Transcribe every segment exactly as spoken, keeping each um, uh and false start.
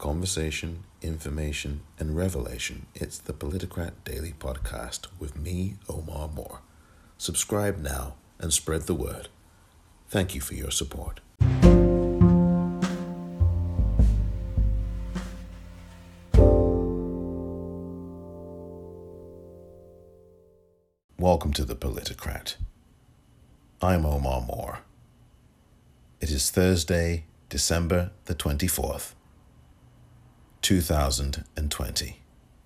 conversation, information, and revelation. It's the Politicrat Daily Podcast with me, Omar Moore. Subscribe now and spread the word. Thank you for your support. Welcome to the Politicrat. I'm Omar Moore. It is Thursday, December the twenty-fourth, two thousand twenty.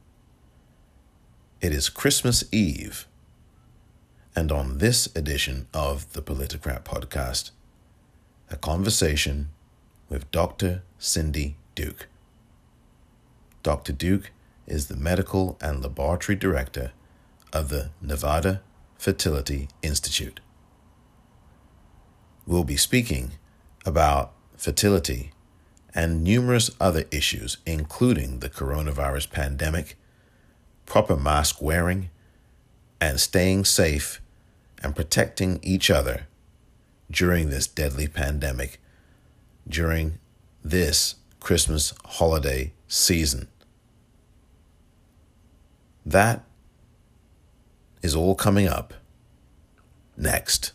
It is Christmas Eve, and on this edition of the Politicrat Podcast, a conversation with Doctor Cindy Duke. Doctor Duke is the Medical and Laboratory Director of the Nevada Fertility Institute. We'll be speaking about fertility and numerous other issues, including the coronavirus pandemic, proper mask wearing, and staying safe and protecting each other during this deadly pandemic, during this Christmas holiday season. That is all coming up next.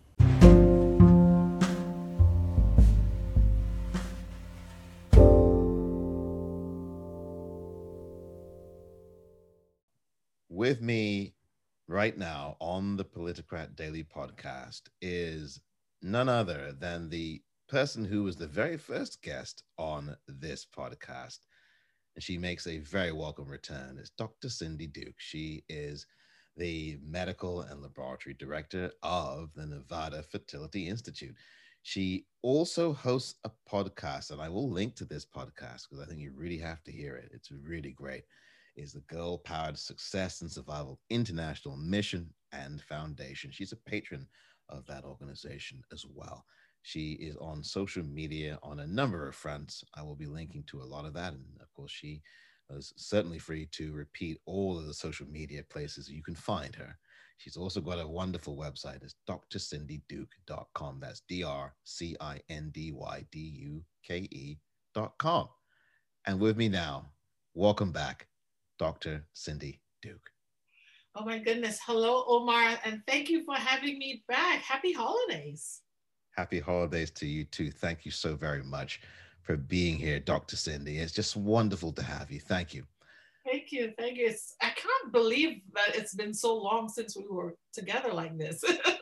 With me right now on the Politicrat Daily Podcast is none other than the person who was the very first guest on this podcast. And she makes a very welcome return. It's Doctor Cindy Duke. She is the Medical and Laboratory Director of the Nevada Fertility Institute. She also hosts a podcast, and I will link to this podcast because I think you really have to hear it. It's really great. Is the Girl Powered Success and Survival International Mission and Foundation. She's a patron of that organization as well. She is on social media on a number of fronts. I will be linking to a lot of that. And of course, she is certainly free to repeat all of the social media places you can find her. She's also got a wonderful website. It's d r cindy duke dot com. That's D R C I N D Y D U K E dot com. And with me now, welcome back, Doctor Cindy Duke. Oh my goodness. Hello, Omar, and thank you for having me back. Happy holidays. Happy holidays to you too. Thank you so very much for being here, Doctor Cindy. It's just wonderful to have you. Thank you. Thank you. Thank you. It's, I can't believe that it's been so long since we were together like this.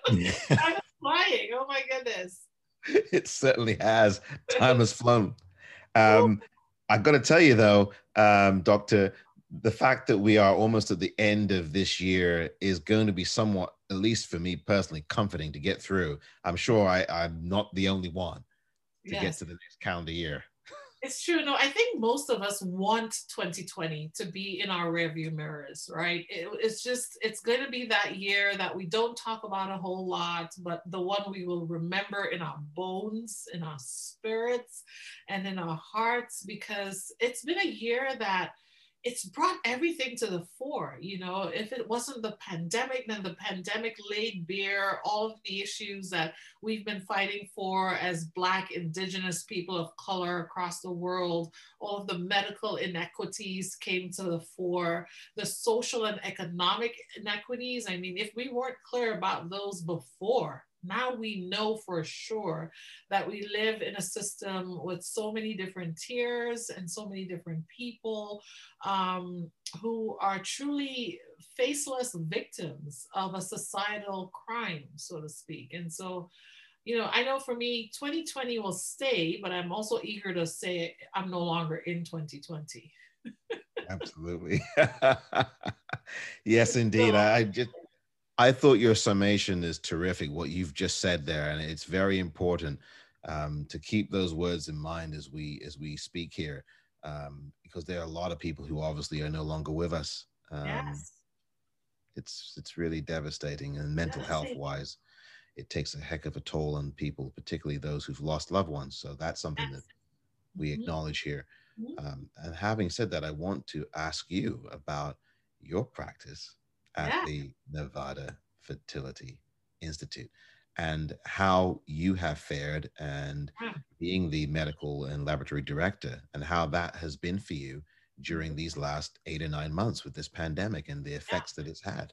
I'm flying. Oh my goodness. It certainly has. Time has flown. Um, I got to tell you though, um, Doctor, the fact that we are almost at the end of this year is going to be somewhat, at least for me personally, comforting to get through. I'm sure I, I'm not the only one to yes. get to the next calendar year. It's true. No, I think most of us want twenty twenty to be in our rearview mirrors, right? It, it's just, it's going to be that year that we don't talk about a whole lot, but the one we will remember in our bones, in our spirits, and in our hearts, because it's been a year that it's brought everything to the fore. You know, if it wasn't the pandemic, then the pandemic laid bare all of the issues that we've been fighting for as Black, Indigenous people of color across the world. All of the medical inequities came to the fore, the social and economic inequities. I mean, if we weren't clear about those before, now we know for sure that we live in a system with so many different tiers and so many different people um, who are truly faceless victims of a societal crime, so to speak. And so, you know, I know for me, twenty twenty will stay, but I'm also eager to say I'm no longer in twenty twenty. Absolutely. Yes, indeed. So, I just... I thought your summation is terrific, what you've just said there, and it's very important um, to keep those words in mind as we as we speak here, um, because there are a lot of people who obviously are no longer with us. Um, yes. It's it's really devastating, and mental health wise, it takes a heck of a toll on people, particularly those who've lost loved ones. So that's something yes. that we mm-hmm. acknowledge here. Mm-hmm. Um, and having said that, I want to ask you about your practice at yeah. the Nevada Fertility Institute. and how you have fared, and being the medical and laboratory director, and how that has been for you during these last eight or nine months with this pandemic and the Yeah. effects that it's had.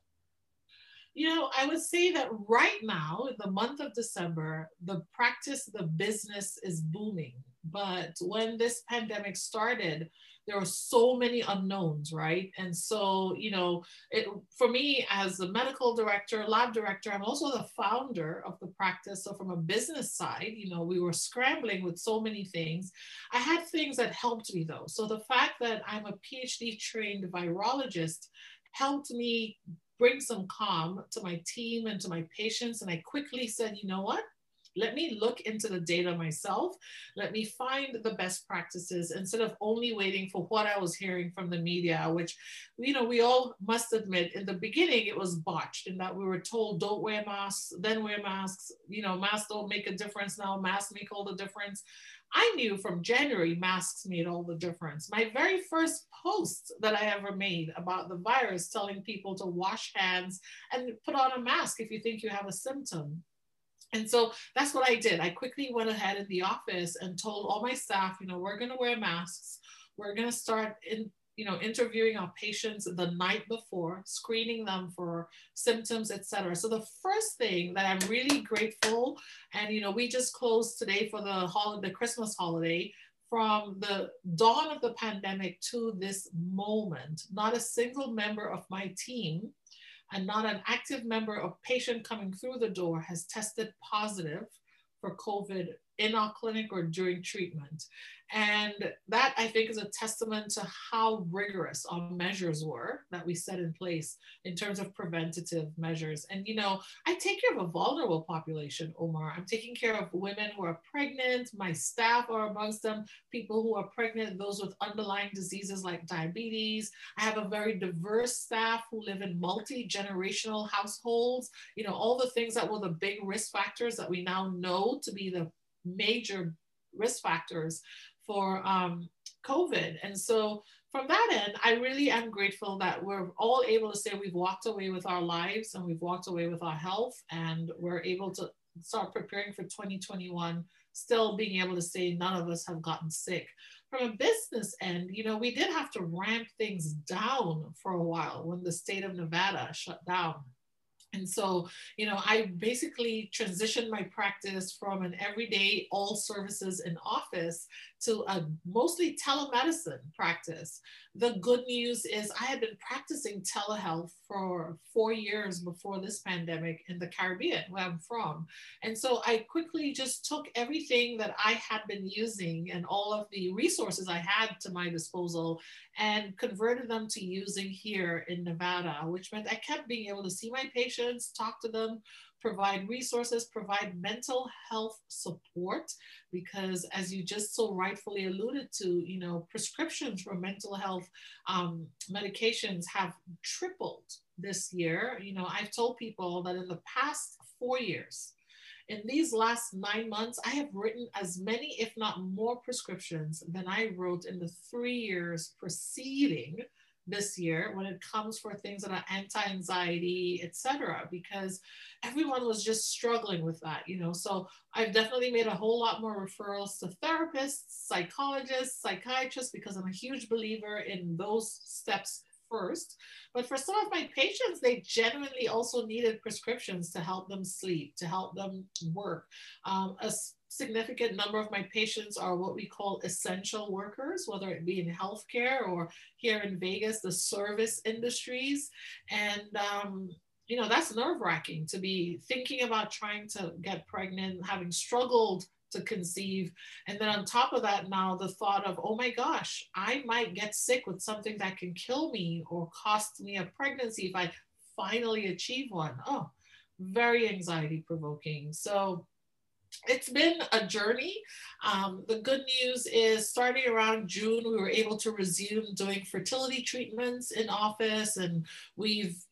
You know, I would say that right now, in the month of December, the practice, the business is booming. But when this pandemic started, there were so many unknowns, right? And so, you know, it, for me as the medical director, lab director, I'm also the founder of the practice. So from a business side, you know, we were scrambling with so many things. I had things that helped me though. So the fact that I'm a PhD trained virologist helped me bring some calm to my team and to my patients. And I quickly said, you know what? Let me look into the data myself. Let me find the best practices instead of only waiting for what I was hearing from the media, which, you know, we all must admit in the beginning it was botched in that we were told don't wear masks, then wear masks. You know, masks don't make a difference now. Masks make all the difference. I knew from January masks made all the difference. My very first post that I ever made about the virus telling people to wash hands and put on a mask if you think you have a symptom. And so that's what I did. I quickly went ahead in the office and told all my staff, you know, we're going to wear masks. We're going to start in, you know, interviewing our patients the night before, screening them for symptoms, et cetera. So the first thing that I'm really grateful, and, you know, we just closed today for the holiday, the Christmas holiday. From the dawn of the pandemic to this moment, not a single member of my team and not an active member of patient coming through the door has tested positive for COVID in our clinic or during treatment. And that I think is a testament to how rigorous our measures were that we set in place in terms of preventative measures. And, you know, I take care of a vulnerable population, Omar. I'm taking care of women who are pregnant. My staff are amongst them, people who are pregnant, those with underlying diseases like diabetes. I have a very diverse staff who live in multi-generational households. You know, all the things that were the big risk factors that we now know to be the major risk factors for um, COVID. And so from that end, I really am grateful that we're all able to say we've walked away with our lives and we've walked away with our health, and we're able to start preparing for twenty twenty-one, still being able to say none of us have gotten sick. From a business end, you know, we did have to ramp things down for a while when the state of Nevada shut down. And so, you know, I basically transitioned my practice from an everyday all services in office to a mostly telemedicine practice. The good news is I had been practicing telehealth for four years before this pandemic in the Caribbean, where I'm from. And so I quickly just took everything that I had been using and all of the resources I had to my disposal and converted them to using here in Nevada, which meant I kept being able to see my patients, talk to them, provide resources, provide mental health support, because as you just so rightfully alluded to, you know, prescriptions for mental health um, medications have tripled this year. You know, I've told people that in the past four years, in these last nine months, I have written as many, if not more, prescriptions than I wrote in the three years preceding this year when it comes for things that are anti-anxiety, et cetera, because everyone was just struggling with that, you know. So I've definitely made a whole lot more referrals to therapists, psychologists, psychiatrists, because I'm a huge believer in those steps first. But for some of my patients, they genuinely also needed prescriptions to help them sleep, to help them work. Um, a significant number of my patients are what we call essential workers, whether it be in healthcare or here in Vegas, the service industries. And, um, you know, that's nerve wracking to be thinking about trying to get pregnant, having struggled to conceive. And then on top of that, now the thought of, oh my gosh, I might get sick with something that can kill me or cost me a pregnancy if I finally achieve one. Oh, very anxiety provoking. So it's been a journey. Um, the good news is starting around June, we were able to resume doing fertility treatments in office, and we've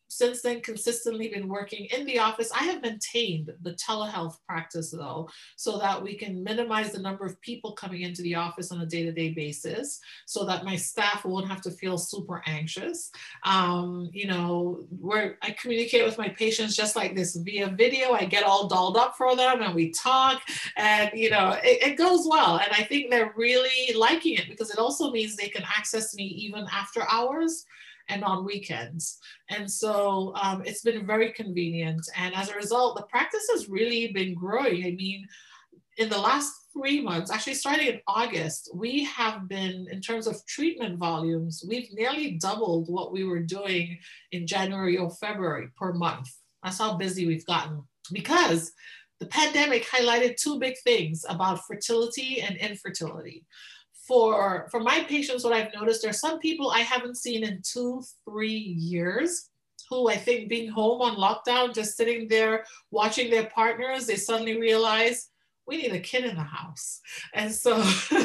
since then consistently been working in the office. I have maintained the telehealth practice though, so that we can minimize the number of people coming into the office on a day-to-day basis, so that my staff won't have to feel super anxious. Um, you know, where I communicate with my patients just like this via video. I get all dolled up for them and we talk, and you know, it, it goes well. And I think they're really liking it because it also means they can access me even after hours and on weekends. And so um, it's been very convenient. And as a result, the practice has really been growing. I mean, in the last three months, actually starting in August, we have been, in terms of treatment volumes, we've nearly doubled what we were doing in January or February per month. That's how busy we've gotten, because the pandemic highlighted two big things about fertility and infertility. For, for my patients, what I've noticed, there are some people I haven't seen in two, three years who, I think, being home on lockdown, just sitting there watching their partners, they suddenly realize we need a kid in the house. And so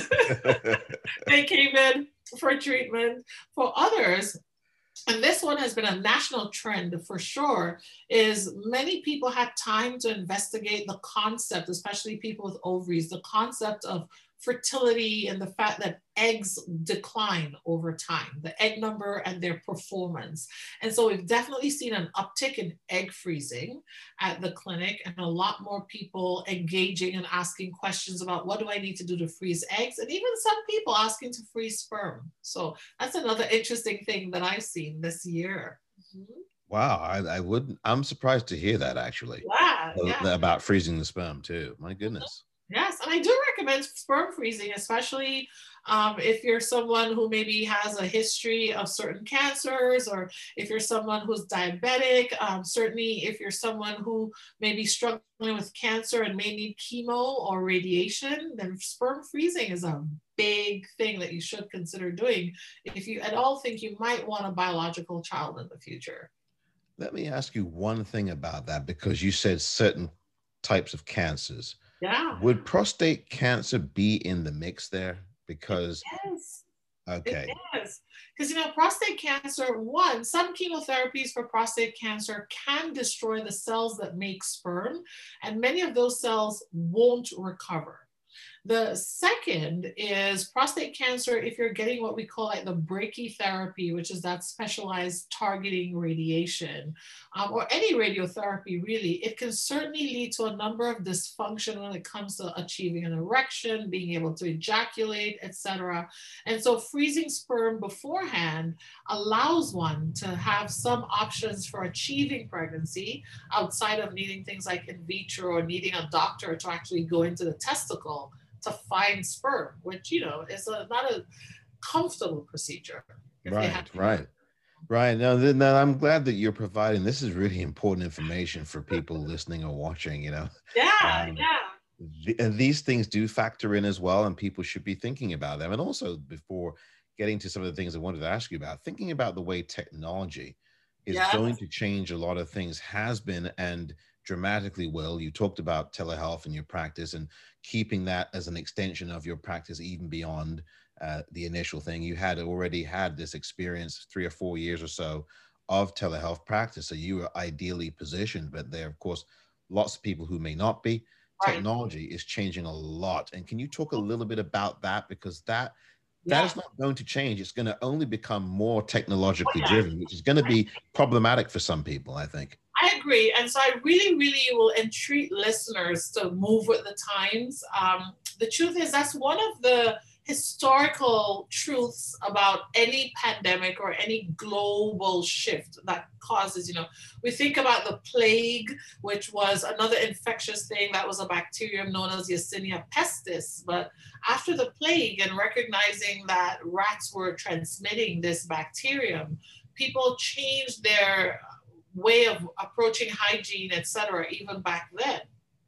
they came in for treatment. For others, and this one has been a national trend for sure, is many people had time to investigate the concept, especially people with ovaries, the concept of fertility and the fact that eggs decline over time, the egg number and their performance. And so we've definitely seen an uptick in egg freezing at the clinic, and a lot more people engaging and asking questions about what do I need to do to freeze eggs, and even some people asking to freeze sperm. So that's another interesting thing that I've seen this year. Mm-hmm. Wow, I, I wouldn't, I'm surprised to hear that actually. Yeah, yeah. About freezing the sperm too. My goodness. Yes, and I do recommend sperm freezing, especially um, if you're someone who maybe has a history of certain cancers, or if you're someone who's diabetic. Um, certainly, if you're someone who may be struggling with cancer and may need chemo or radiation, then sperm freezing is a big thing that you should consider doing if you at all think you might want a biological child in the future. Let me ask you one thing about that, because you said certain types of cancers. Yeah. Would prostate cancer be in the mix there? Because yes, okay, it is. Because you know, prostate cancer, one, some chemotherapies for prostate cancer can destroy the cells that make sperm, and many of those cells won't recover. The second is prostate cancer, if you're getting what we call like the brachytherapy, which is that specialized targeting radiation, um, or any radiotherapy really, it can certainly lead to a number of dysfunction when it comes to achieving an erection, being able to ejaculate, et cetera. And so freezing sperm beforehand allows one to have some options for achieving pregnancy outside of needing things like in vitro or needing a doctor to actually go into the testicle to find sperm, which, you know, is a, not a comfortable procedure. Right, right, right. Now, then, I'm glad that you're providing, this is really important information for people listening or watching, you know. Yeah, um, yeah. The, and these things do factor in as well, and people should be thinking about them. And also, before getting to some of the things I wanted to ask you about, thinking about the way technology is yes. going to change a lot of things, has been, and dramatically will. You talked about telehealth in your practice and keeping that as an extension of your practice, even beyond uh, the initial thing. You had already had this experience, three or four years or so, of telehealth practice. So you were ideally positioned, but there are, of course, lots of people who may not be. Right. Technology is changing a lot. And can you talk a little bit about that? Because that that yeah. is not going to change. It's going to only become more technologically oh, yeah. driven, which is going to be problematic for some people, I think. I agree. And so I really, really will entreat listeners to move with the times. Um, the truth is, that's one of the historical truths about any pandemic or any global shift that causes, you know, we think about the plague, which was another infectious thing that was a bacterium known as Yersinia pestis. But after the plague and recognizing that rats were transmitting this bacterium, people changed their way of approaching hygiene, et cetera, even back then.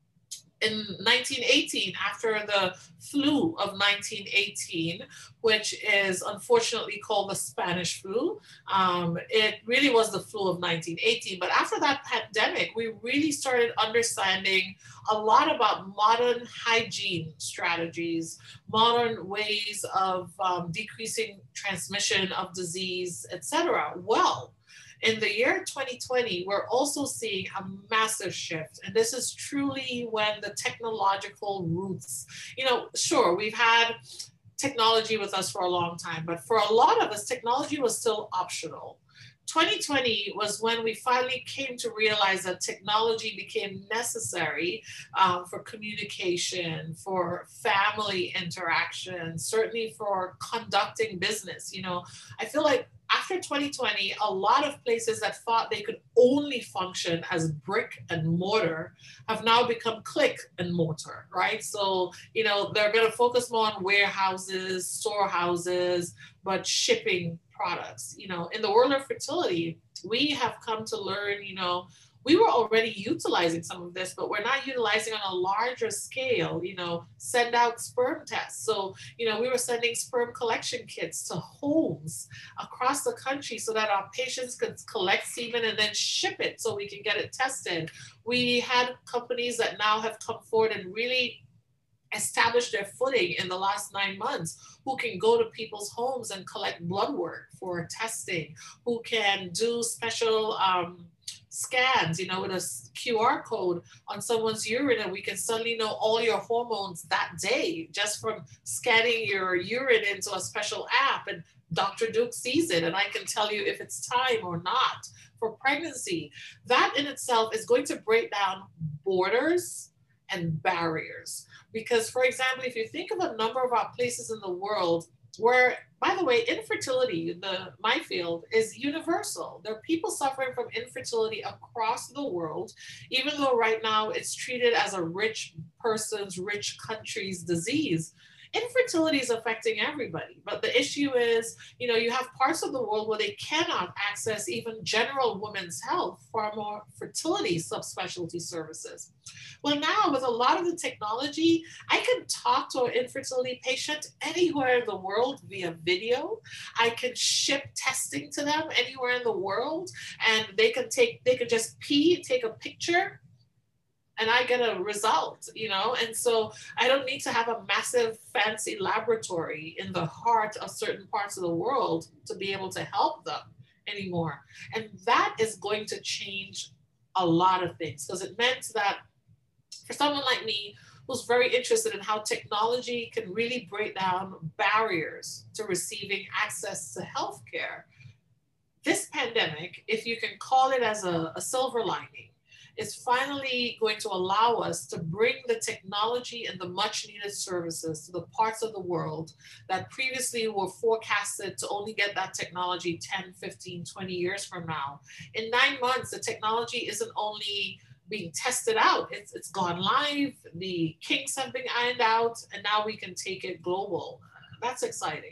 In nineteen eighteen, after the flu of nineteen eighteen, which is unfortunately called the Spanish flu, um, it really was the flu of nineteen eighteen. But after that pandemic, we really started understanding a lot about modern hygiene strategies, modern ways of um, decreasing transmission of disease, et cetera. Well, In the year twenty twenty, we're also seeing a massive shift. And this is truly when the technological roots, you know, sure, we've had technology with us for a long time, but for a lot of us, technology was still optional. twenty twenty was when we finally came to realize that technology became necessary um, for communication, for family interaction, certainly for conducting business. You know, I feel like after twenty twenty, a lot of places that thought they could only function as brick and mortar have now become click and mortar, right? So, you know, they're going to focus more on warehouses, storehouses, but shipping products. You know, in the world of fertility, we have come to learn, you know, we were already utilizing some of this, but we're not utilizing on a larger scale, you know, send out sperm tests. So, you know, we were sending sperm collection kits to homes across the country so that our patients could collect semen and then ship it so we can get it tested. We had companies that now have come forward and really established their footing in the last nine months, who can go to people's homes and collect blood work for testing, who can do special um, scans, you know, with a Q R code on someone's urine, and we can suddenly know all your hormones that day just from scanning your urine into a special app. And Doctor Duke sees it, and I can tell you if it's time or not for pregnancy. That in itself is going to break down borders and barriers. Because, for example, if you think of a number of our places in the world where, by the way, infertility, the my field, is universal. There are people suffering from infertility across the world, even though right now it's treated as a rich person's, rich country's disease. Infertility is affecting everybody, but the issue is, you know, you have parts of the world where they cannot access even general women's health, far more fertility subspecialty services. Well, now with a lot of the technology, I can talk to an infertility patient anywhere in the world via video. I can ship testing to them anywhere in the world, and they can take, they could just pee, take a picture, and I get a result, you know? And so I don't need to have a massive fancy laboratory in the heart of certain parts of the world to be able to help them anymore. And that is going to change a lot of things, because it meant that for someone like me, who's very interested in how technology can really break down barriers to receiving access to healthcare, this pandemic, if you can call it as a, a silver lining, is finally going to allow us to bring the technology and the much needed services to the parts of the world that previously were forecasted to only get that technology ten, fifteen, twenty years from now. In nine months, the technology isn't only being tested out, it's, it's gone live, the kinks have been ironed out, and now we can take it global. That's exciting.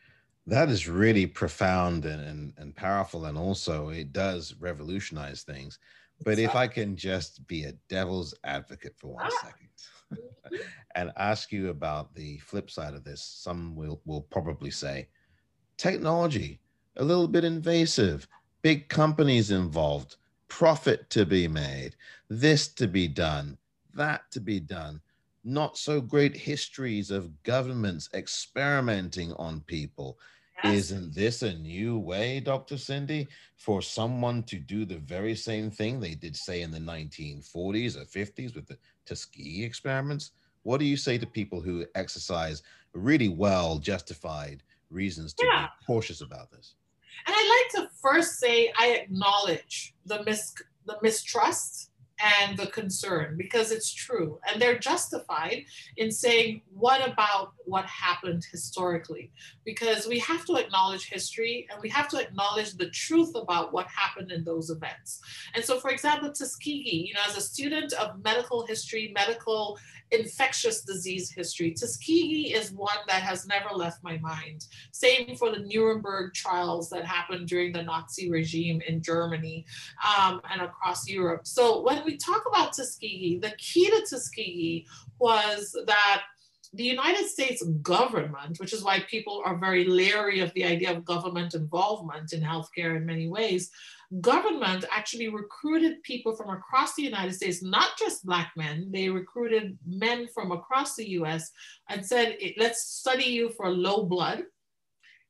That is really profound and, and, and powerful, and also it does revolutionize things. But if I can just be a devil's advocate for one ah. second and ask you about the flip side of this, some will, will probably say, technology, a little bit invasive, big companies involved, profit to be made, this to be done, that to be done, not so great histories of governments experimenting on people. Yes. Isn't this a new way, Doctor Cindy, for someone to do the very same thing they did, say, in the nineteen forties or fifties with the Tuskegee experiments? What do you say to people who exercise really well justified reasons to yeah. be cautious about this? And I'd like to first say I acknowledge the mis the mistrust and the concern, because it's true. And they're justified in saying, what about what happened historically? Because we have to acknowledge history, and we have to acknowledge the truth about what happened in those events. And so, for example, Tuskegee, you know, as a student of medical history, medical infectious disease history, Tuskegee is one that has never left my mind. Same for the Nuremberg trials that happened during the Nazi regime in Germany um, and across Europe. So when we talk about Tuskegee, the key to Tuskegee was that the United States government, which is why people are very leery of the idea of government involvement in healthcare in many ways, government actually recruited people from across the United States, not just Black men. They recruited men from across the U S and said, let's study you for low blood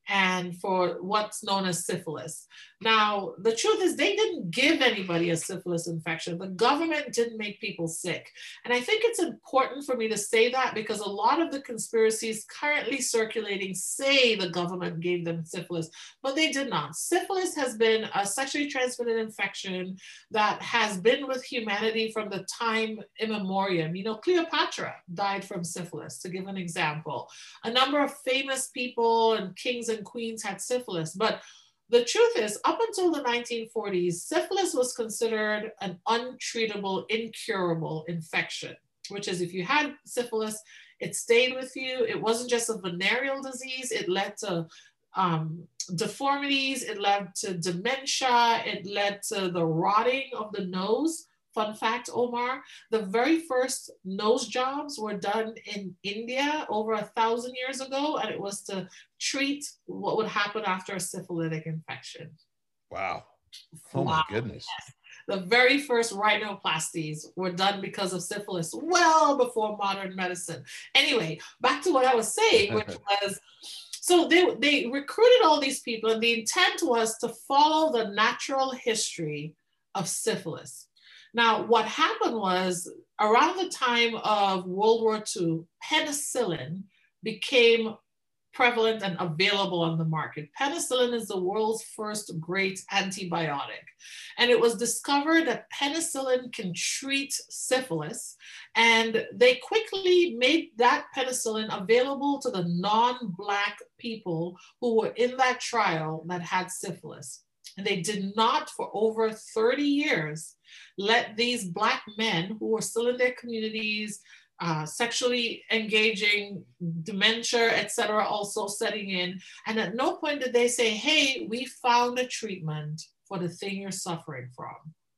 and for what's known as syphilis. Now, the truth is they didn't give anybody a syphilis infection. The government didn't make people sick. And I think it's important for me to say that because a lot of the conspiracies currently circulating say the government gave them syphilis, but they did not. Syphilis has been a sexually transmitted infection that has been with humanity from the time immemorial. You know, Cleopatra died from syphilis, to give an example. A number of famous people and kings and queens had syphilis, but the truth is, up until the nineteen forties, syphilis was considered an untreatable, incurable infection, which is if you had syphilis, it stayed with you. It wasn't just a venereal disease. It led to um, deformities. It led to dementia. It led to the rotting of the nose. Fun fact, Omar, the very first nose jobs were done in India over a thousand years ago, and it was to treat what would happen after a syphilitic infection. Wow. Oh my goodness. Yes. The very first rhinoplasties were done because of syphilis, well before modern medicine. Anyway, back to what I was saying, which was, so they, they recruited all these people, and the intent was to follow the natural history of syphilis. Now, what happened was around the time of World War Two, penicillin became prevalent and available on the market. Penicillin is the world's first great antibiotic. And it was discovered that penicillin can treat syphilis. And they quickly made that penicillin available to the non-Black people who were in that trial that had syphilis. And they did not, for over thirty years, let these Black men who were still in their communities, uh, sexually engaging, dementia, et cetera, also setting in. And at no point did they say, hey, we found a treatment for the thing you're suffering from.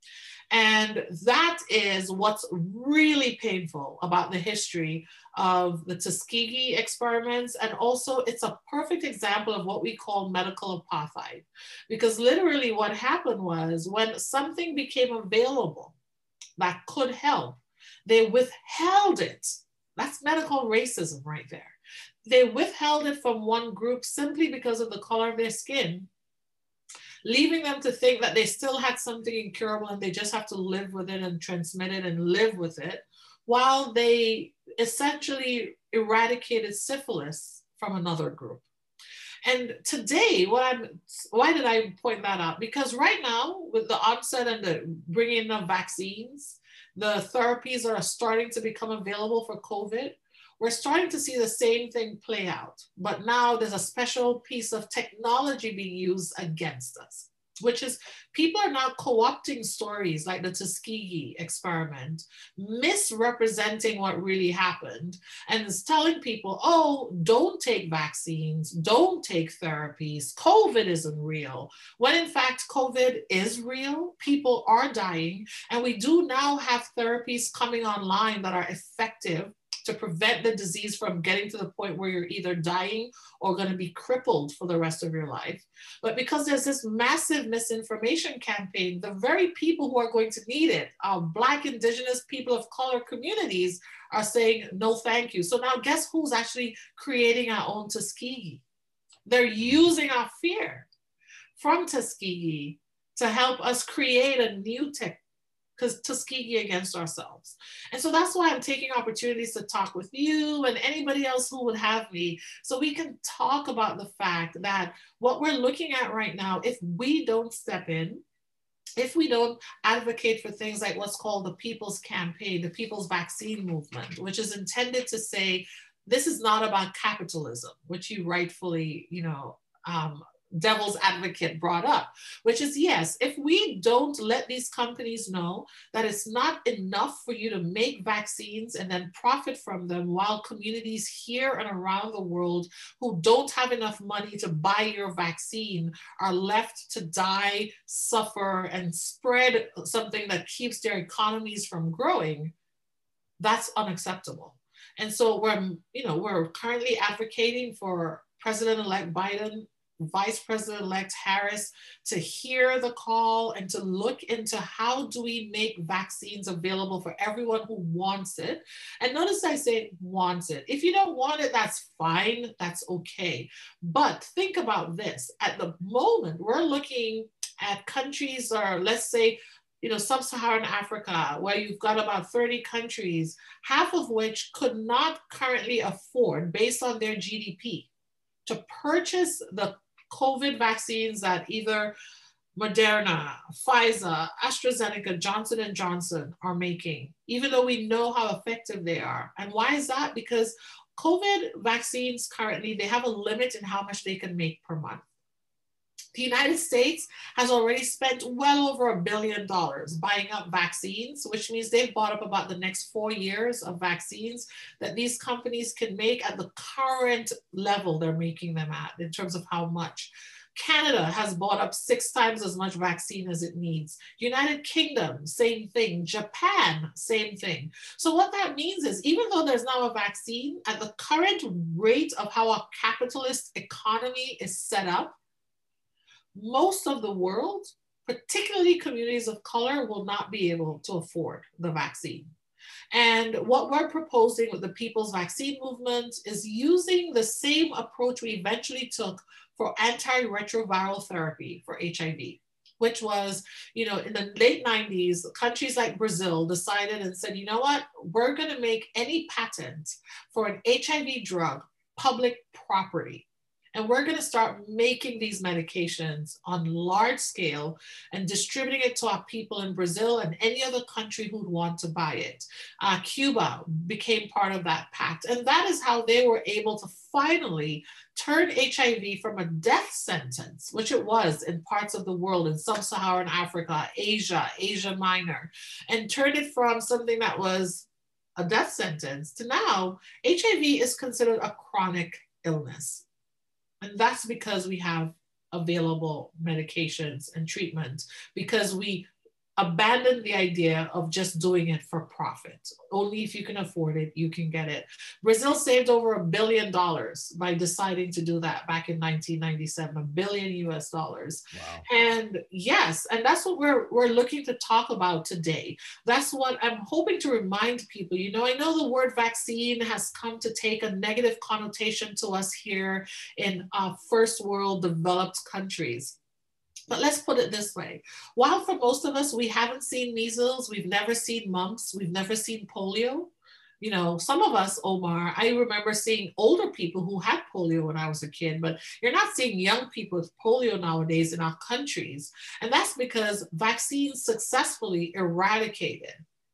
And that is what's really painful about the history of the Tuskegee experiments. And also it's a perfect example of what we call medical apartheid. Because literally what happened was when something became available that could help, they withheld it. That's medical racism right there. They withheld it from one group simply because of the color of their skin, leaving them to think that they still had something incurable and they just have to live with it and transmit it and live with it, while they essentially eradicated syphilis from another group. And today, what I'm, why did I point that out? Because right now, with the onset and the bringing in of vaccines, the therapies that are starting to become available for COVID, we're starting to see the same thing play out, but now there's a special piece of technology being used against us, which is people are now co-opting stories like the Tuskegee experiment, misrepresenting what really happened, and is telling people, oh, don't take vaccines, don't take therapies, COVID isn't real, when in fact, COVID is real, people are dying, and we do now have therapies coming online that are effective to prevent the disease from getting to the point where you're either dying or going to be crippled for the rest of your life. But because there's this massive misinformation campaign, the very people who are going to need it, our Black, Indigenous, people of color communities, are saying, no, thank you. So now guess who's actually creating our own Tuskegee? They're using our fear from Tuskegee to help us create a new tech. Because Tuskegee against ourselves. And so that's why I'm taking opportunities to talk with you and anybody else who would have me, so we can talk about the fact that what we're looking at right now, if we don't step in, if we don't advocate for things like what's called the People's Campaign, the People's Vaccine Movement, which is intended to say, this is not about capitalism, which you rightfully, you know, um, devil's advocate brought up, which is, yes, if we don't let these companies know that it's not enough for you to make vaccines and then profit from them while communities here and around the world who don't have enough money to buy your vaccine are left to die, suffer, and spread something that keeps their economies from growing, that's unacceptable. And so we're, you know, we're currently advocating for President-elect Biden Vice President-elect Harris to hear the call and to look into how do we make vaccines available for everyone who wants it. And notice I say wants it. If you don't want it, that's fine, that's okay. But think about this. At the moment, we're looking at countries, or let's say, you know, sub-Saharan Africa, where you've got about thirty countries, half of which could not currently afford, based on their G D P, to purchase the COVID vaccines that either Moderna, Pfizer, AstraZeneca, Johnson and Johnson are making, even though we know how effective they are. And why is that? Because COVID vaccines currently, they have a limit in how much they can make per month. The United States has already spent well over a billion dollars buying up vaccines, which means they've bought up about the next four years of vaccines that these companies can make at the current level they're making them at in terms of how much. Canada has bought up six times as much vaccine as it needs. United Kingdom, same thing. Japan, same thing. So what that means is, even though there's now a vaccine, at the current rate of how a capitalist economy is set up, most of the world, particularly communities of color, will not be able to afford the vaccine. And what we're proposing with the People's Vaccine Movement is using the same approach we eventually took for antiretroviral therapy for H I V, which was, you know, in the late nineties, countries like Brazil decided and said, you know what, we're going to make any patent for an H I V drug public property. And we're going to start making these medications on large scale and distributing it to our people in Brazil and any other country who'd want to buy it. Uh, Cuba became part of that pact. And that is how they were able to finally turn H I V from a death sentence, which it was in parts of the world, in sub-Saharan Africa, Asia, Asia Minor, and turn it from something that was a death sentence to now H I V is considered a chronic illness. And that's because we have available medications and treatment, because we abandoned the idea of just doing it for profit. Only if you can afford it, you can get it. Brazil saved over a billion dollars by deciding to do that back in nineteen ninety-seven, a billion U S dollars. Wow. And yes, and that's what we're, we're looking to talk about today. That's what I'm hoping to remind people. You know, I know the word vaccine has come to take a negative connotation to us here in uh, first world developed countries. But let's put it this way. While for most of us, we haven't seen measles, we've never seen mumps, we've never seen polio. You know, some of us, Omar, I remember seeing older people who had polio when I was a kid, but you're not seeing young people with polio nowadays in our countries. And that's because vaccines successfully eradicated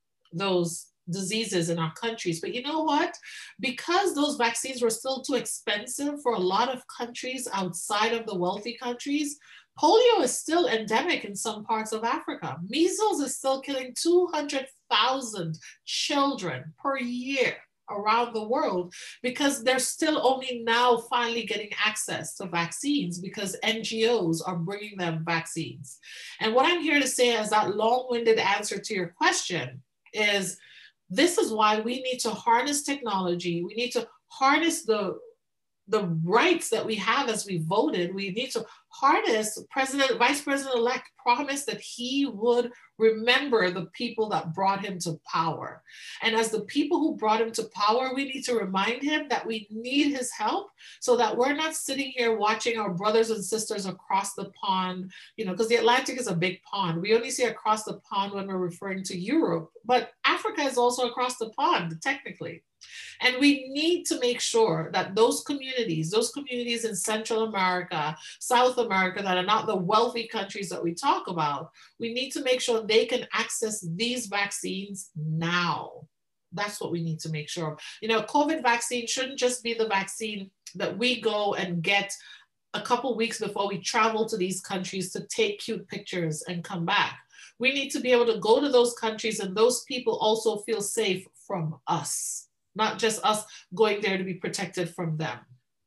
those diseases in our countries. But you know what? Because those vaccines were still too expensive for a lot of countries outside of the wealthy countries, polio is still endemic in some parts of Africa. Measles is still killing two hundred thousand children per year around the world, because they're still only now finally getting access to vaccines because N G Os are bringing them vaccines. And what I'm here to say as that long-winded answer to your question is, this is why we need to harness technology. We need to harness the the rights that we have as we voted. We need to harness President, Vice President-elect promised that he would remember the people that brought him to power. And as the people who brought him to power, we need to remind him that we need his help so that we're not sitting here watching our brothers and sisters across the pond, you know, because the Atlantic is a big pond. We only see across the pond when we're referring to Europe, but Africa is also across the pond, technically. And we need to make sure that those communities, those communities in Central America, South America, that are not the wealthy countries that we talk about, we need to make sure they can access these vaccines now. That's what we need to make sure. You know, COVID vaccine shouldn't just be the vaccine that we go and get a couple weeks before we travel to these countries to take cute pictures and come back. We need to be able to go to those countries and those people also feel safe from us, not just us going there to be protected from them.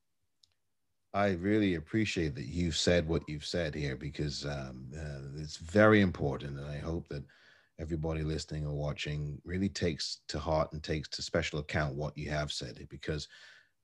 I really appreciate that you've said what you've said here, because um, uh, it's very important. And I hope that everybody listening or watching really takes to heart and takes to special account what you have said, because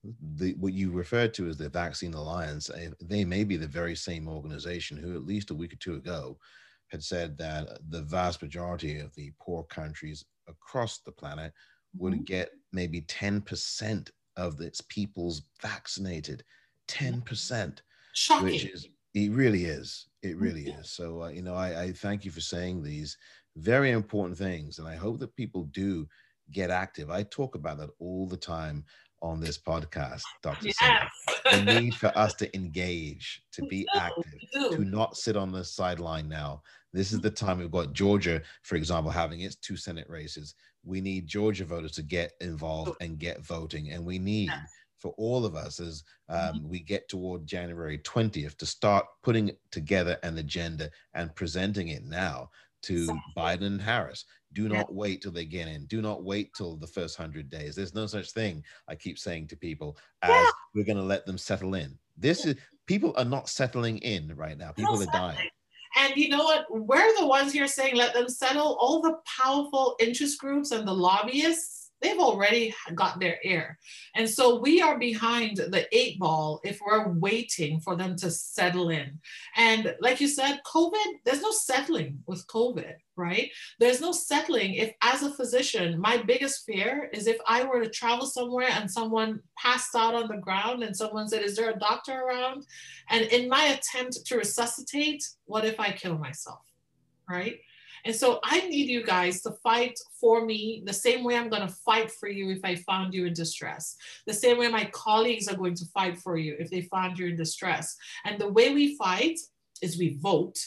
the what you referred to as the Vaccine Alliance, eh, they may be the very same organization who at least a week or two ago had said that the vast majority of the poor countries across the planet Mhm. would get maybe ten percent of its peoples vaccinated. Yeah. ten percent, which Shocking. is, it really is. It really Mhm. is. So, uh, you know, I, I thank you for saying these very important things. And I hope that people do get active. I talk about that all the time on this podcast, doctor Cindy. The Yes. need for us to engage, to We be do. active, We to do. not sit on the sideline now. This is the time. We've got Georgia, for example, having its two Senate races. We need Georgia voters to get involved and get voting. And we need for all of us as Mhm. um, we get toward January twentieth to start putting together an agenda and presenting it now to Exactly. Biden and Harris. Do Yeah. not wait till they get in. Do not wait till the first hundred days. There's no such thing, I keep saying to people, Yeah. as we're going to let them settle in. This is, people are not settling in right now. No People are dying. settling. And you know what? We're the ones here saying let them settle. All the powerful interest groups and the lobbyists, they've already got their ear. And so we are behind the eight ball if we're waiting for them to settle in. And like you said, COVID, there's no settling with COVID, right? There's no settling if, as a physician, my biggest fear is if I were to travel somewhere and someone passed out on the ground and someone said, is there a doctor around? And in my attempt to resuscitate, what if I kill myself? Right? And so I need you guys to fight for me the same way I'm going to fight for you if I found you in distress, the same way my colleagues are going to fight for you if they found you in distress. And the way we fight is we vote,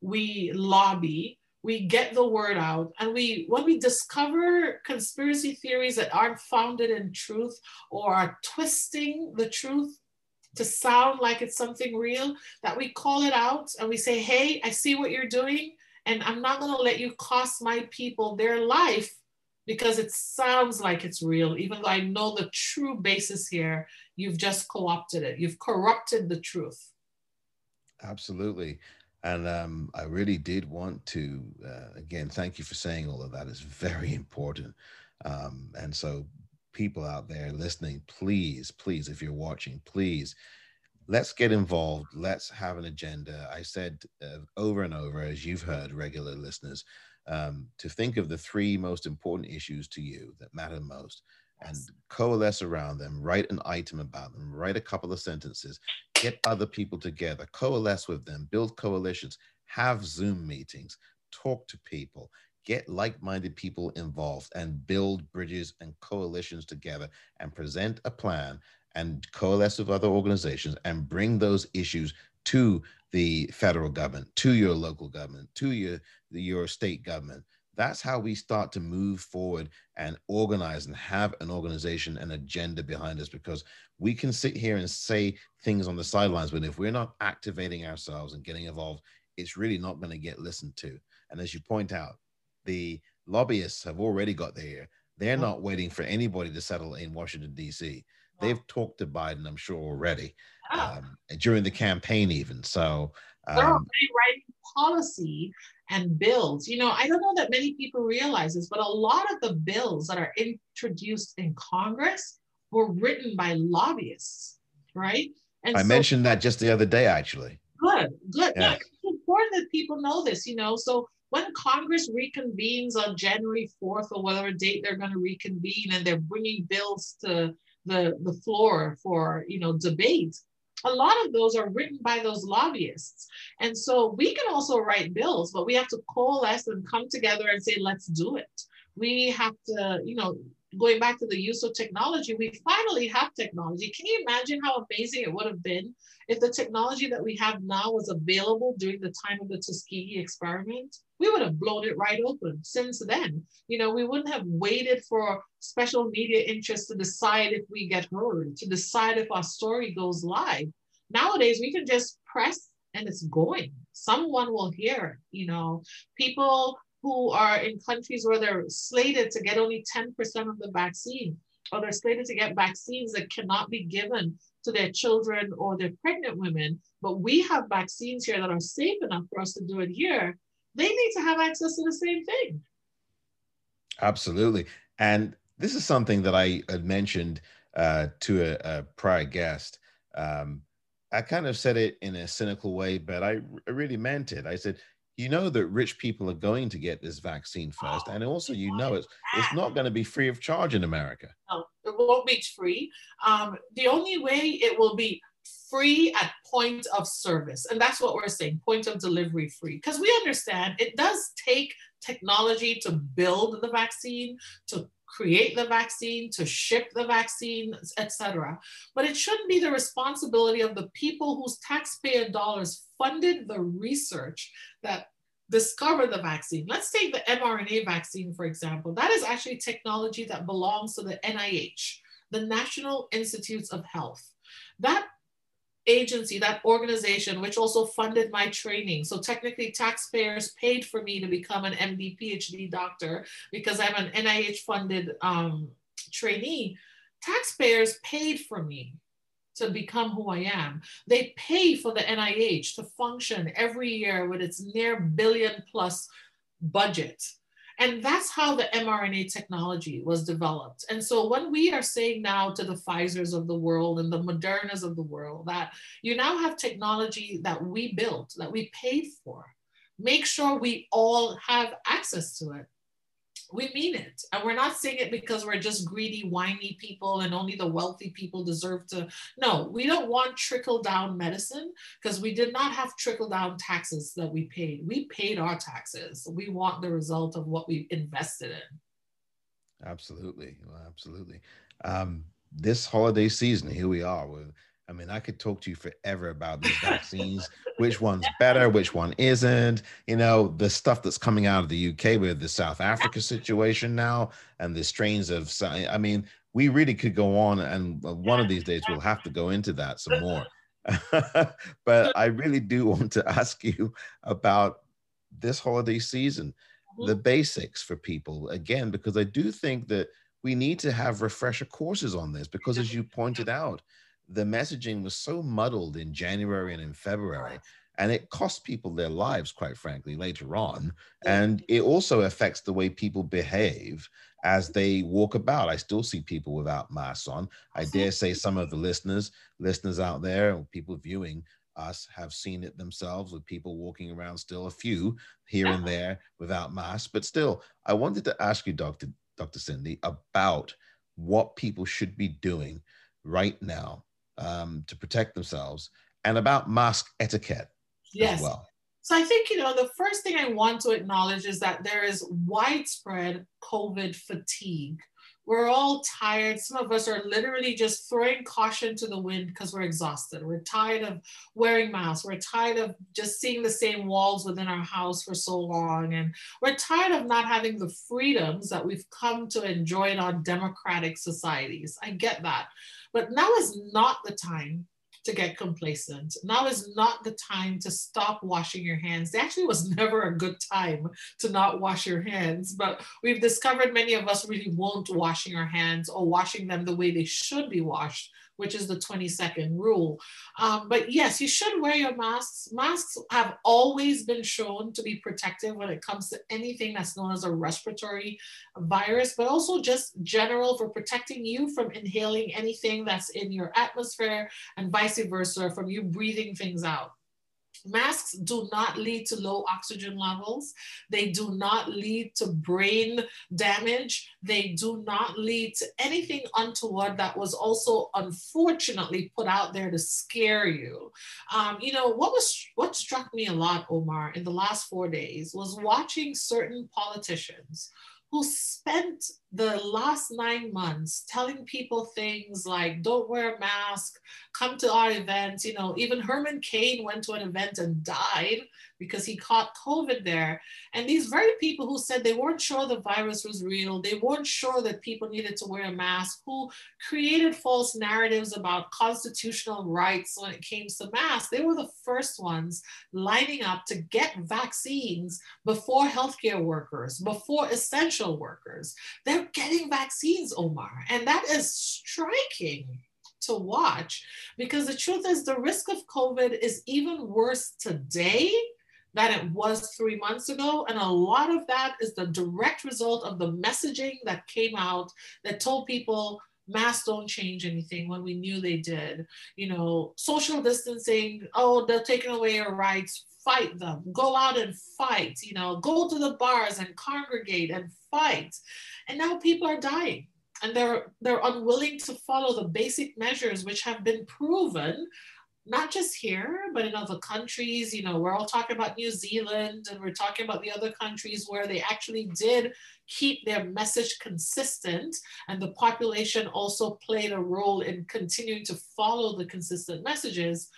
we lobby, we get the word out, and we, when we discover conspiracy theories that aren't founded in truth or are twisting the truth to sound like it's something real, that we call it out and we say, hey, I see what you're doing, and I'm not going to let you cost my people their life because it sounds like it's real, even though I know the true basis here. You've just co-opted it. You've corrupted the truth. Absolutely. And um, I really did want to, uh, again, thank you for saying all of that. It's very important. Um, and so, people out there listening, please, please, if you're watching, please, let's get involved. Let's have an agenda. I said uh, over and over, as you've heard, regular listeners, um, to think of the three most important issues to you that matter most and coalesce around them, write an item about them, write a couple of sentences, get other people together, coalesce with them, build coalitions, have Zoom meetings, talk to people, get like-minded people involved and build bridges and coalitions together and present a plan and coalesce with other organizations and bring those issues to the federal government, to your local government, to your, your state government. That's how we start to move forward and organize and have an organization and agenda behind us, because we can sit here and say things on the sidelines, but if we're not activating ourselves and getting involved, it's really not going to get listened to. And as you point out, the lobbyists have already got their ear. They're not waiting for anybody to settle in Washington, D C. They've talked to Biden, I'm sure, already Yeah. um, during the campaign, even. So, They're um, already writing policy and bills. You know, I don't know that many people realize this, but a lot of the bills that are introduced in Congress were written by lobbyists, right? And I so mentioned that just the other day, actually. good, good. Yeah, Yes. it's important that people know this, you know. So when Congress reconvenes on January fourth or whatever date they're going to reconvene and they're bringing bills to the, the floor for, you know, debate, a lot of those are written by those lobbyists. And so we can also write bills, but we have to coalesce and come together and say, let's do it. We have to, you know, going back to the use of technology, we finally have technology. Can you imagine how amazing it would have been if the technology that we have now was available during the time of the Tuskegee experiment? We would have blown it right open since then. You know, we wouldn't have waited for special media interests to decide if we get heard, to decide if our story goes live. Nowadays, we can just press and it's going. Someone will hear, you know, people who are in countries where they're slated to get only ten percent of the vaccine, or they're slated to get vaccines that cannot be given to their children or their pregnant women, but we have vaccines here that are safe enough for us to do it here. They need to have access to the same thing. Absolutely. And this is something that I had mentioned uh, to a, a prior guest. Um, I kind of said it in a cynical way, but I, I really meant it. I said, you know that rich people are going to get this vaccine first, and also you know it's it's not going to be free of charge in America. No, it won't be free. Um, the only way it will be free at point of service, and that's what we're saying, point of delivery free, because we understand it does take technology to build the vaccine, to create the vaccine, to ship the vaccine, et cetera. But it shouldn't be the responsibility of the people whose taxpayer dollars funded the research that discovered the vaccine. Let's take the mRNA vaccine, for example. That is actually technology that belongs to the N I H, the National Institutes of Health. That agency, that organization, which also funded my training. So technically taxpayers paid for me to become an M D, PhD doctor because I'm an N I H funded um, trainee. Taxpayers paid for me to become who I am. They pay for the N I H to function every year with its near billion plus budget. And that's how the mRNA technology was developed. And so when we are saying now to the Pfizers of the world and the Modernas of the world that you now have technology that we built, that we paid for, make sure we all have access to it. We mean it. And we're not saying it because we're just greedy, whiny people and only the wealthy people deserve to. No, we don't want trickle down medicine because we did not have trickle down taxes that we paid. We paid our taxes. We want the result of what we invested in. Absolutely. Absolutely. Um, this holiday season, here we are. We're, I mean, I could talk to you forever about these vaccines, which one's better, which one isn't, you know, the stuff that's coming out of the U K with the South Africa situation now and the strains of, I mean, we really could go on, and one of these days we'll have to go into that some more. But I really do want to ask you about this holiday season, the basics for people, again, because I do think that we need to have refresher courses on this, because as you pointed out, the messaging was so muddled in January and in February, and it cost people their lives, quite frankly, later on. And it also affects the way people behave as they walk about. I still see people without masks on. I dare say some of the listeners, listeners out there, or people viewing us have seen it themselves with people walking around, still a few here and there without masks. But still, I wanted to ask you, Doctor Doctor Cindy, about what people should be doing right now Um, to protect themselves, and about mask etiquette yes. as well. So I think, you know, the first thing I want to acknowledge is that there is widespread COVID fatigue. We're all tired. Some of us are literally just throwing caution to the wind because we're exhausted. We're tired of wearing masks. We're tired of just seeing the same walls within our house for so long. And we're tired of not having the freedoms that we've come to enjoy in our democratic societies. I get that. But now is not the time to get complacent. Now is not the time to stop washing your hands. There actually was never a good time to not wash your hands, but we've discovered many of us really won't washing our hands or washing them the way they should be washed, which is the twenty second rule. Um, but yes, you should wear your masks. Masks have always been shown to be protective when it comes to anything that's known as a respiratory virus, but also just general for protecting you from inhaling anything that's in your atmosphere and vice versa from you breathing things out. Masks do not lead to low oxygen levels. They do not lead to brain damage. They do not lead to anything untoward that was also unfortunately put out there to scare you. Um, you know, what was what struck me a lot, Omar, in the last four days was watching certain politicians who spent the last nine months telling people things like, don't wear a mask, come to our events. You know, even Herman Cain went to an event and died because he caught COVID there. And these very people who said they weren't sure the virus was real, they weren't sure that people needed to wear a mask, who created false narratives about constitutional rights when it came to masks, they were the first ones lining up to get vaccines before healthcare workers, before essential workers. They're getting vaccines, Omar, and that is striking to watch, because the truth is the risk of COVID is even worse today than it was three months ago. And a lot of that is the direct result of the messaging that came out that told people, masks don't change anything when we knew they did. You know, social distancing, oh, they're taking away your rights. Fight them. Go out and fight. You know, go to the bars and congregate and fight. And now people are dying, and they're they're unwilling to follow the basic measures which have been proven, not just here, but in other countries. You know, we're all talking about New Zealand, and we're talking about the other countries where they actually did keep their message consistent, and the population also played a role in continuing to follow the consistent messages.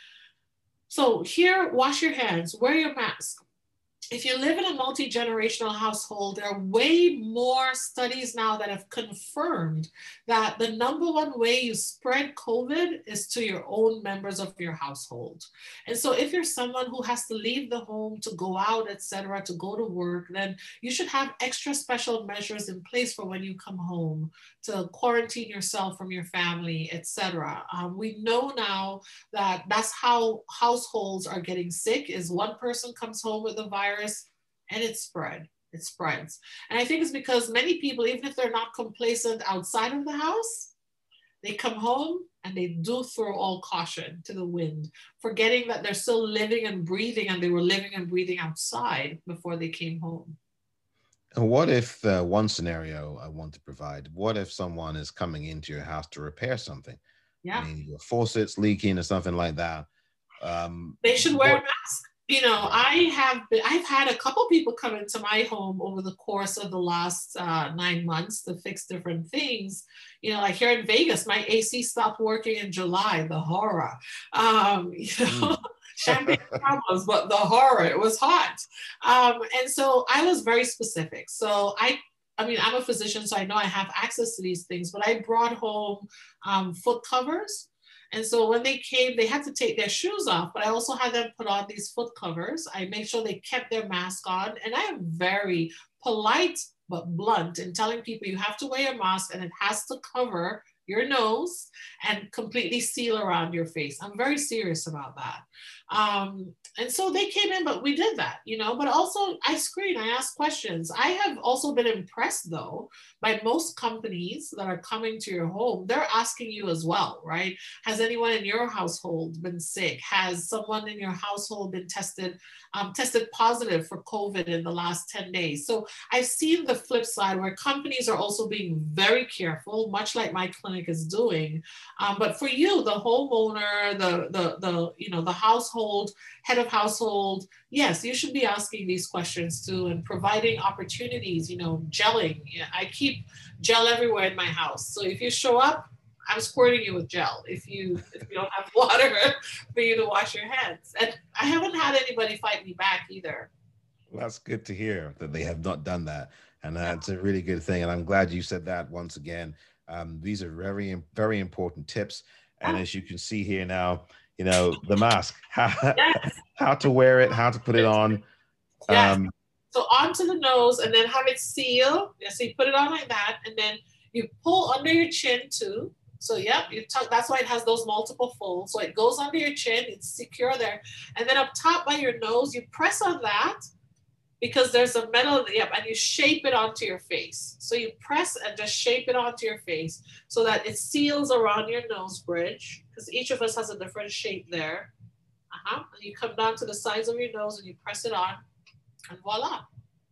So here, wash your hands, wear your mask. If you live in a multi-generational household, there are way more studies now that have confirmed that the number one way you spread COVID is to your own members of your household. And so if you're someone who has to leave the home to go out, et cetera, to go to work, then you should have extra special measures in place for when you come home, to quarantine yourself from your family, et cetera. Um, we know now that that's how households are getting sick, is one person comes home with the virus and it's spread, it spreads. And I think it's because many people, even if they're not complacent outside of the house, they come home and they do throw all caution to the wind, forgetting that they're still living and breathing, and they were living and breathing outside before they came home. And what if uh, one scenario I want to provide, what if someone is coming into your house to repair something? Yeah. I mean, your faucet's leaking or something like that. Um, they should wear what, a mask. You know, I have been, I've had a couple people come into my home over the course of the last uh, nine months to fix different things. You know, like here in Vegas, my A C stopped working in July, the horror. Um, you know, mm. Champagne problems, but the horror, it was hot. Um, and so I was very specific. So I I mean, I'm a physician, so I know I have access to these things, but I brought home um, foot covers. And so when they came, they had to take their shoes off, but I also had them put on these foot covers. I made sure they kept their mask on. And I am very polite, but blunt in telling people you have to wear a mask and it has to cover your nose and completely seal around your face. I'm very serious about that. Um, and so they came in, but we did that, you know, but also I screen, I ask questions. I have also been impressed though, by most companies that are coming to your home. They're asking you as well, right? Has anyone in your household been sick? Has someone in your household been tested, um, tested positive for COVID in the last ten days? So I've seen the flip side where companies are also being very careful, much like my clinic is doing. Um, but for you, the homeowner, the, the, the, you know, the household, head of household, yes, you should be asking these questions too and providing opportunities, you know, gelling. Yeah, I keep gel everywhere in my house. So if you show up, I'm squirting you with gel if you if you don't have water for you to wash your hands. And I haven't had anybody fight me back either. Well, that's good to hear that they have not done that. And that's a really good thing. And I'm glad you said that once again. Um, these are very, very important tips. And as you can see here now, you know, the mask, how, yes. how to wear it, how to put it on. Yes. Um, so onto the nose and then have it seal. Yeah, so you put it on like that and then you pull under your chin too. So yep, you tuck, that's why it has those multiple folds. So it goes under your chin, it's secure there. And then up top by your nose, you press on that because there's a metal, yep, and you shape it onto your face. So you press and just shape it onto your face so that it seals around your nose bridge, because each of us has a different shape there. Uh-huh. And you come down to the sides of your nose and you press it on, and voila.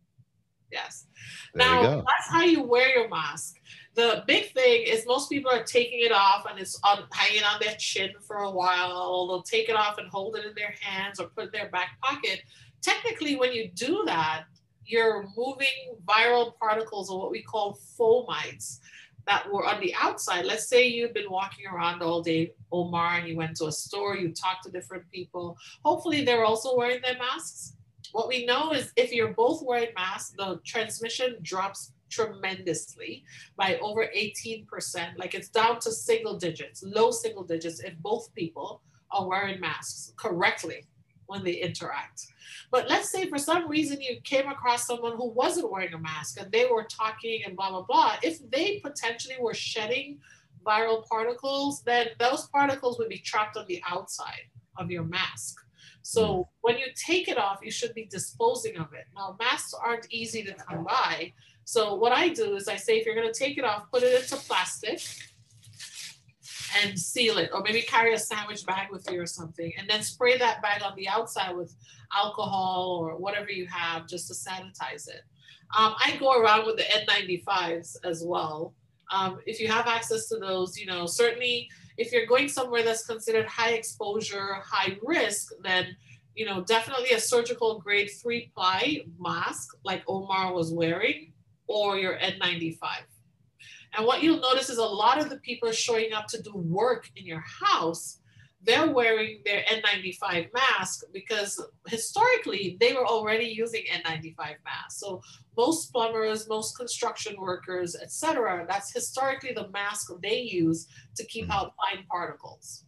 Yes. There now, that's how you wear your mask. The big thing is most people are taking it off and it's on, hanging on their chin for a while. They'll take it off and hold it in their hands or put it in their back pocket. Technically, when you do that, you're moving viral particles or what we call fomites that were on the outside. Let's say you've been walking around all day, Omar, and you went to a store, you talked to different people. Hopefully they're also wearing their masks. What we know is if you're both wearing masks, the transmission drops tremendously by over eighteen percent. Like it's down to single digits, low single digits if both people are wearing masks correctly when they interact. But let's say for some reason you came across someone who wasn't wearing a mask and they were talking and blah, blah, blah. If they potentially were shedding viral particles, then those particles would be trapped on the outside of your mask. So when you take it off, you should be disposing of it. Now, masks aren't easy to come by. So what I do is I say, if you're going to take it off, put it into plastic. and seal it, or maybe carry a sandwich bag with you or something, and then spray that bag on the outside with alcohol or whatever you have just to sanitize it. Um, I go around with the N ninety-fives as well. Um, if you have access to those, you know, certainly if you're going somewhere that's considered high exposure, high risk, then, you know, definitely a surgical grade three ply mask like Omar was wearing, or your N ninety-five. And what you'll notice is a lot of the people showing up to do work in your house, they're wearing their N ninety-five mask because historically they were already using N ninety-five masks. So most plumbers, most construction workers, et cetera, that's historically the mask they use to keep out fine particles.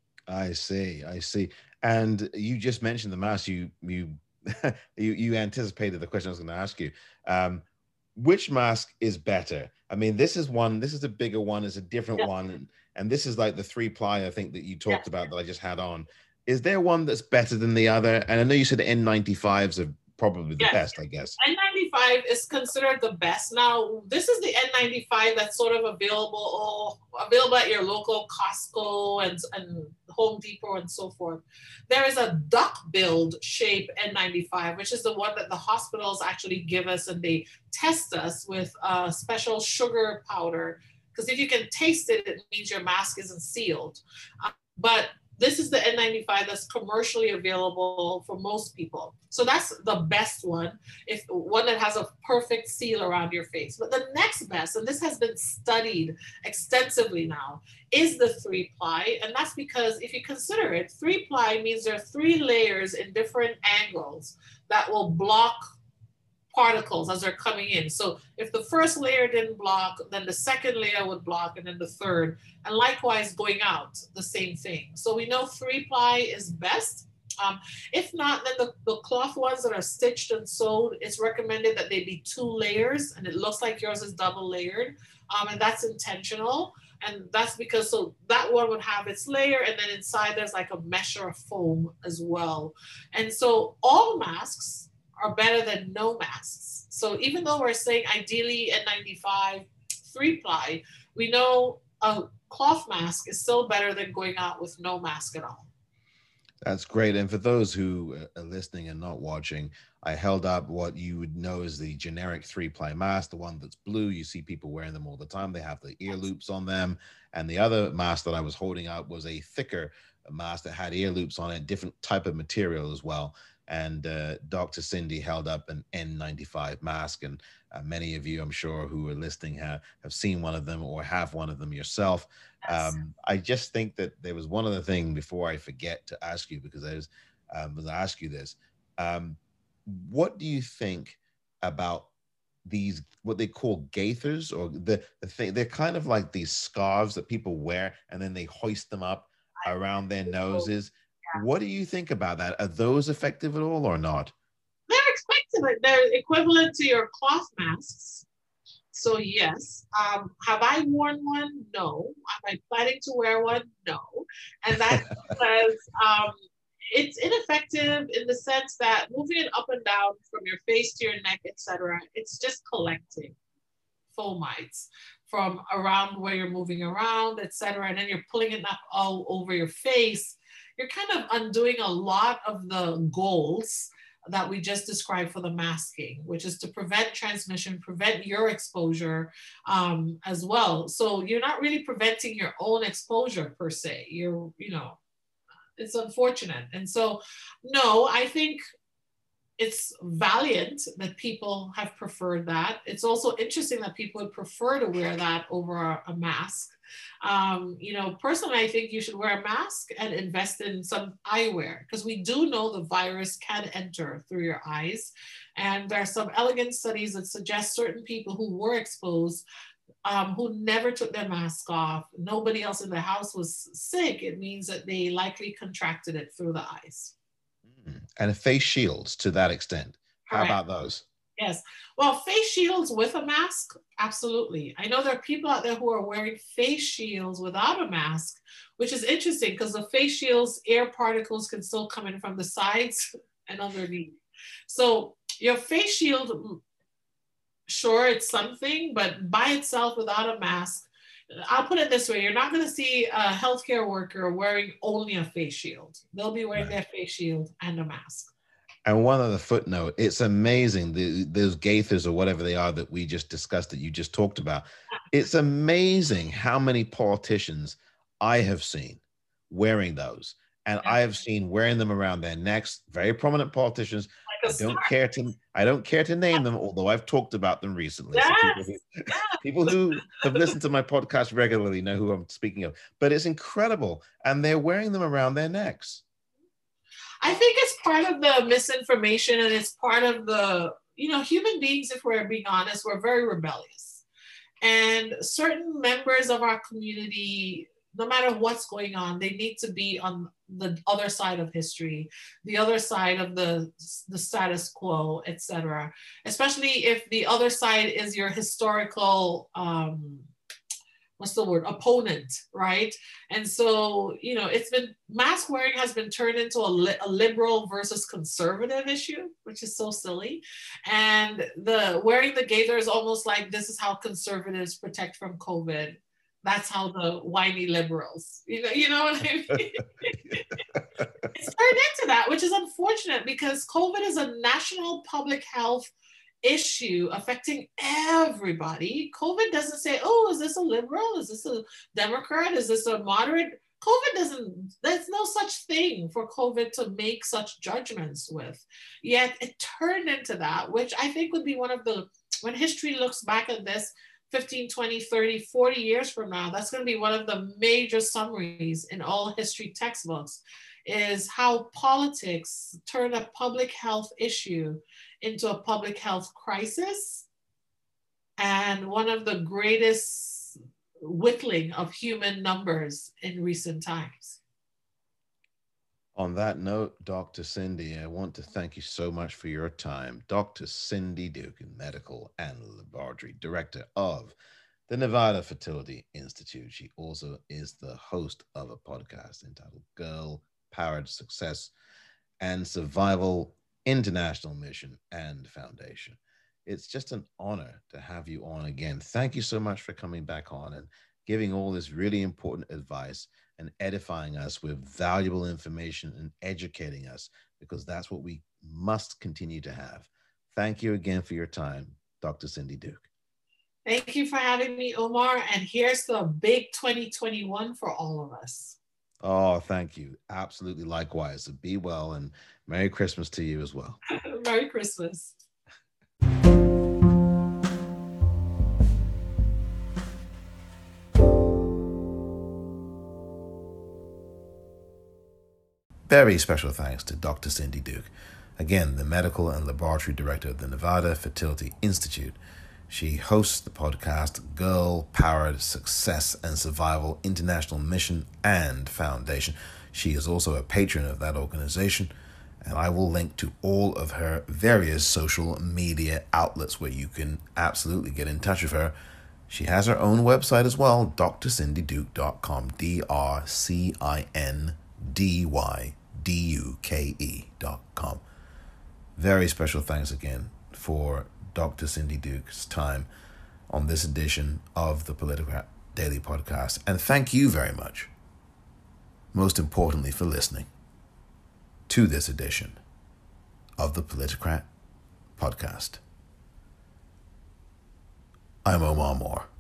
I see, I see. And you just mentioned the mask. You you you, you anticipated the question I was going to ask you. Um, which mask is better? I mean, this is one, this is a bigger one, it's a different Yeah. one. And, and this is like the three ply, I think, that you talked Yeah. about that I just had on. Is there one that's better than the other? And I know you said N ninety-fives are probably the Yes. best, I guess. N ninety-five is considered the best. Now, this is the N ninety-five that's sort of available available at your local Costco and, and Home Depot and so forth. There is a duck billed shape N ninety-five, which is the one that the hospitals actually give us, and they test us with a special sugar powder. Because if you can taste it, it means your mask isn't sealed. Uh, but this is the N ninety-five that's commercially available for most people. So that's the best one, if one that has a perfect seal around your face. But the next best, and this has been studied extensively now, is the three ply. And that's because if you consider it, three ply means there are three layers in different angles that will block particles as they're coming in. So if the first layer didn't block, then the second layer would block, and then the third. And likewise going out, the same thing. So we know three ply is best. Um, if not, then the, the cloth ones that are stitched and sewed, it's recommended that they be two layers, and it looks like yours is double layered. Um, and that's intentional. And that's because, so that one would have its layer, and then inside there's like a mesh or a foam as well. And so all masks are better than no masks. So even though we're saying ideally N ninety-five, three ply, we know a cloth mask is still better than going out with no mask at all. That's great. And for those who are listening and not watching, I held up what you would know as the generic three ply mask, the one that's blue. You see people wearing them all the time. They have the ear loops on them. And the other mask that I was holding up was a thicker mask that had ear loops on it, different type of material as well. And uh, Doctor Cindy held up an N ninety-five mask. And uh, many of you, I'm sure, who are listening have, have seen one of them or have one of them yourself. Yes. Um, I just think that there was one other thing before I forget to ask you, because I was um, going to ask you this. Um, what do you think about these, what they call gaithers, or the, the thing? They're kind of like these scarves that people wear, and then they hoist them up around their noses. Yeah. What do you think about that? Are those effective at all or not? They're effective. They're equivalent to your cloth masks. So yes. Um, have I worn one? No. Am I planning to wear one? No. And that's because um, it's ineffective in the sense that moving it up and down from your face to your neck, et cetera, it's just collecting fomites from around where you're moving around, et cetera. And then you're pulling it up all over your face. You're kind of undoing a lot of the goals that we just described for the masking, which is to prevent transmission, prevent your exposure um, as well. So you're not really preventing your own exposure per se. You're, you know, it's unfortunate. And so, no, I think it's valiant that people have preferred that. It's also interesting that people would prefer to wear that over a, a mask. Um, you know, personally, I think you should wear a mask and invest in some eyewear, because we do know the virus can enter through your eyes. And there are some elegant studies that suggest certain people who were exposed, um, who never took their mask off, nobody else in the house was sick, it means that they likely contracted it through the eyes. And face shields to that extent. How Correct. About those? Yes. Well, face shields with a mask, absolutely. I know there are people out there who are wearing face shields without a mask, which is interesting because the face shields, air particles can still come in from the sides and underneath. So your face shield, sure, it's something, but by itself without a mask, I'll put it this way: you're not going to see a healthcare worker wearing only a face shield. They'll be wearing right. their face shield and a mask. And one other footnote: it's amazing the, those gaithers or whatever they are that we just discussed, that you just talked about. It's amazing how many politicians I have seen wearing those, and I have seen wearing them around their necks. Very prominent politicians. Like I don't star. care to. I don't care to name them, although I've talked about them recently. Yes. So people, who, yes. people who have listened to my podcast regularly know who I'm speaking of. But it's incredible, and they're wearing them around their necks. I think it's part of the misinformation, and it's part of the, you know, human beings, if we're being honest, we're very rebellious. And certain members of our community, no matter what's going on, they need to be on the other side of history, the other side of the, the status quo, et cetera. Especially if the other side is your historical, um, what's the word, opponent, right? And so, you know, it's been, mask wearing has been turned into a, li- a liberal versus conservative issue, which is so silly. And the wearing the gaiter is almost like, this is how conservatives protect from COVID. That's how the whiny liberals, you know, you know what I mean? It's turned into that, which is unfortunate because COVID is a national public health issue affecting everybody. COVID doesn't say, oh, is this a liberal? Is this a Democrat? Is this a moderate? COVID doesn't, there's no such thing for COVID to make such judgments with. Yet it turned into that, which I think would be one of the, when history looks back at this fifteen, twenty, thirty, forty years from now, that's going to be one of the major summaries in all history textbooks, is how politics turned a public health issue into a public health crisis and one of the greatest whittling of human numbers in recent times. On that note, Doctor Cindy, I want to thank you so much for your time. Doctor Cindy Duke, Medical and Laboratory Director of the Nevada Fertility Institute. She also is the host of a podcast entitled Girl Powered Success and Survival International Mission and Foundation. It's just an honor to have you on again. Thank you so much for coming back on and giving all this really important advice and edifying us with valuable information and educating us, because that's what we must continue to have. Thank you again for your time, Doctor Cindy Duke. Thank you for having me, Omar. And here's the big twenty twenty-one for all of us. Oh, thank you. Absolutely likewise. So be well, and Merry Christmas to you as well. Merry Christmas. Very special thanks to Doctor Cindy Duke, again, the Medical and Laboratory Director of the Nevada Fertility Institute. She hosts the podcast Girl Powered Success and Survival International Mission and Foundation. She is also a patron of that organization, and I will link to all of her various social media outlets where you can absolutely get in touch with her. She has her own website as well, d r cindy duke dot com, D R C I N D Y D U K E dot com. Very special thanks again for Doctor Cindy Duke's time on this edition of the Politicrat Daily Podcast. And thank you very much, most importantly, for listening to this edition of the Politicrat Podcast. I'm Omar Moore.